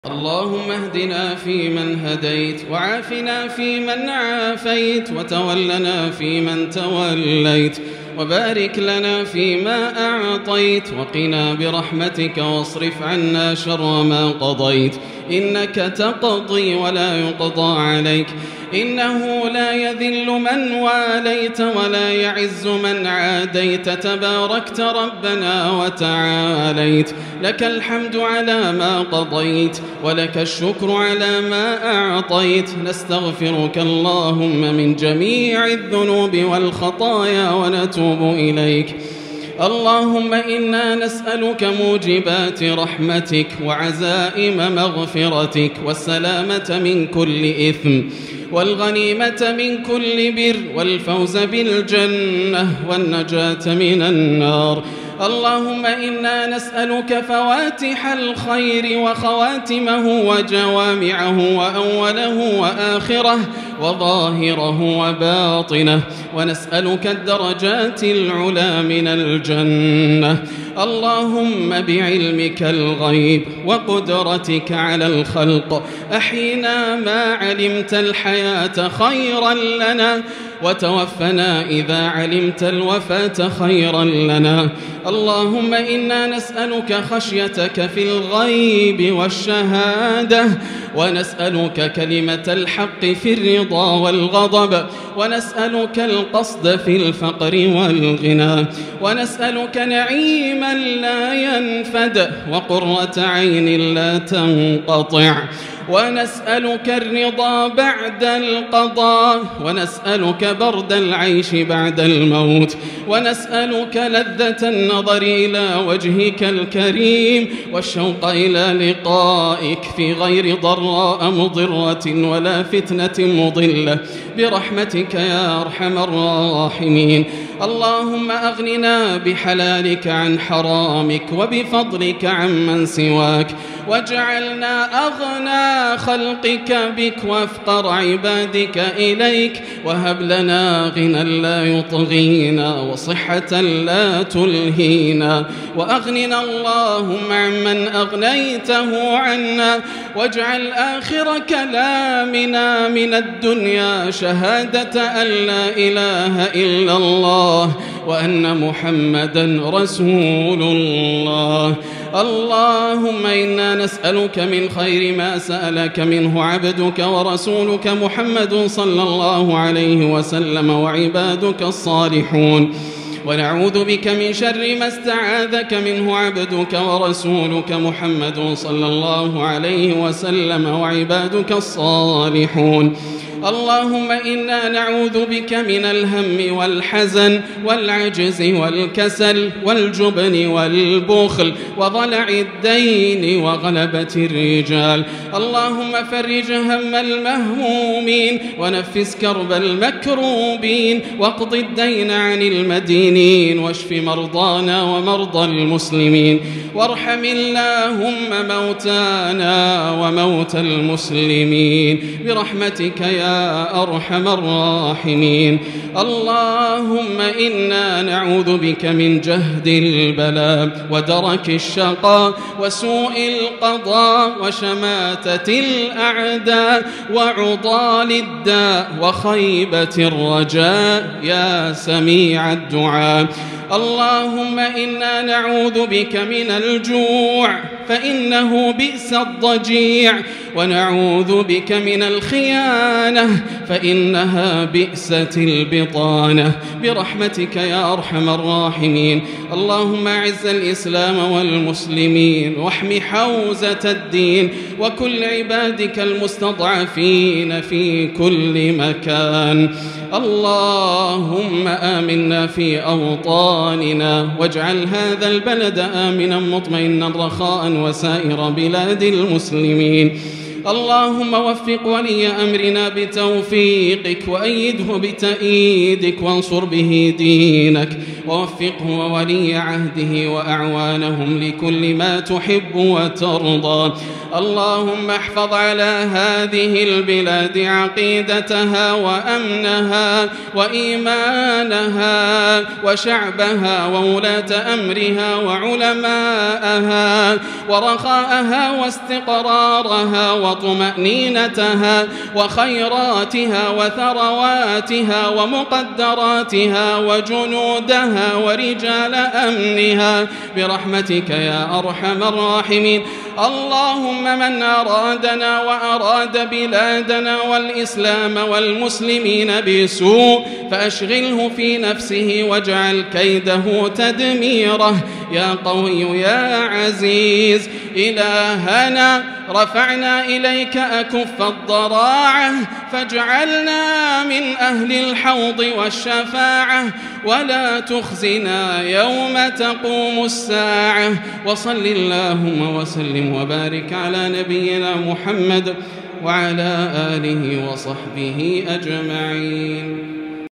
اللهم اهدنا فيمن هديت، وعافنا فيمن عافيت، وتولنا فيمن توليت، وبارك لنا فيما أعطيت، وقنا برحمتك واصرف عنا شر ما قضيت، إنك تقضي ولا يقضى عليك، إنه لا يذل من واليت ولا يعز من عاديت، تباركت ربنا وتعاليت، لك الحمد على ما قضيت ولك الشكر على ما أعطيت، نستغفرك اللهم من جميع الذنوب والخطايا ونتوب إليك. اللهم إنا نسألك موجبات رحمتك وعزائم مغفرتك والسلامة من كل إثم والغنيمة من كل بر والفوز بالجنة والنجاة من النار. اللهم إنا نسألك فواتح الخير وخواتمه وجوامعه وأوله وآخره وظاهره وباطنه، ونسألك الدرجات العلى من الجنة. اللهم بعلمك الغيب وقدرتك على الخلق أحينا ما علمت الحياة خيرا لنا، وتوفنا إذا علمت الوفاة خيرا لنا. اللهم إنا نسألك خشيتك في الغيب والشهادة، ونسألك كلمة الحق في الرضا والغضب، ونسألك القصد في الفقر والغنى، ونسألك نعيما لا ينفد وقرة عين لا تنقطع، ونسألك الرضا بعد القضاء، ونسألك برد العيش بعد الموت، ونسألك لذة النظر إلى وجهك الكريم والشوق إلى لقائك في غير ضراء مضرة ولا فتنة مضلة برحمتك يا أرحم الراحمين. اللهم أغننا بحلالك عن حرامك وبفضلك عمن سواك، واجعلنا أغنى خلقك بك وافقر عبادك إليك، وهب لنا غنى لا يطغينا وصحة لا تلهينا، وأغننا اللهم عمن أغنيته عنا، واجعل آخر كلامنا من الدنيا شهادة أن لا إله إلا الله وأن محمدا رسول الله. اللهم إنا نسألك من خير ما سألك منه عبدك ورسولك محمد صلى الله عليه وسلم وعبادك الصالحون، ونعوذ بك من شر ما استعاذك منه عبدك ورسولك محمد صلى الله عليه وسلم وعبادك الصالحون. اللهم إنا نعوذ بك من الهم والحزن والعجز والكسل والجبن والبخل وضلع الدين وغلبة الرجال. اللهم فرج هم المهمومين ونفس كرب المكروبين واقض الدين عن المدينين واشف مرضانا ومرضى المسلمين، وارحم اللهم موتانا وموتى المسلمين برحمتك يا أرحم الراحمين. اللهم إنا نعوذ بك من جهد البلاء ودرك الشقاء وسوء القضاء وشماتة الأعداء وعضال الداء وخيبة الرجاء يا سميع الدعاء. اللهم إنا نعوذ بك من الجوع فإنه بئس الضجيع، ونعوذ بك من الخيانة فإنها بئست البطانة برحمتك يا أرحم الراحمين. اللهم أعز الإسلام والمسلمين واحم حوزة الدين وكل عبادك المستضعفين في كل مكان. اللهم آمنا في أوطاننا واجعل هذا البلد آمنا مطمئنا رخاء وسائر بلاد المسلمين. اللهم وفق ولي أمرنا بتوفيقك وأيده بتأييدك وانصر به دينك، ووفقه وولي عهده وأعوانهم لكل ما تحب وترضى. اللهم احفظ على هذه البلاد عقيدتها وأمنها وإيمانها وشعبها وولاة أمرها وعلماءها ورخاءها واستقرارها وطمأنينتها وخيراتها وثرواتها ومقدراتها وجنودها ورجال أمنها برحمتك يا أرحم الراحمين. اللهم من أرادنا وأراد بلادنا والإسلام والمسلمين بسوء فأشغله في نفسه واجعل كيده تدميره يا قوي يا عزيز. إلهنا رفعنا إليك أكف الضراعة فاجعلنا من أهل الحوض والشفاعة ولا تخزنا يوم تقوم الساعة. وصل اللهم وسلم وبارك على نبينا محمد وعلى آله وصحبه أجمعين.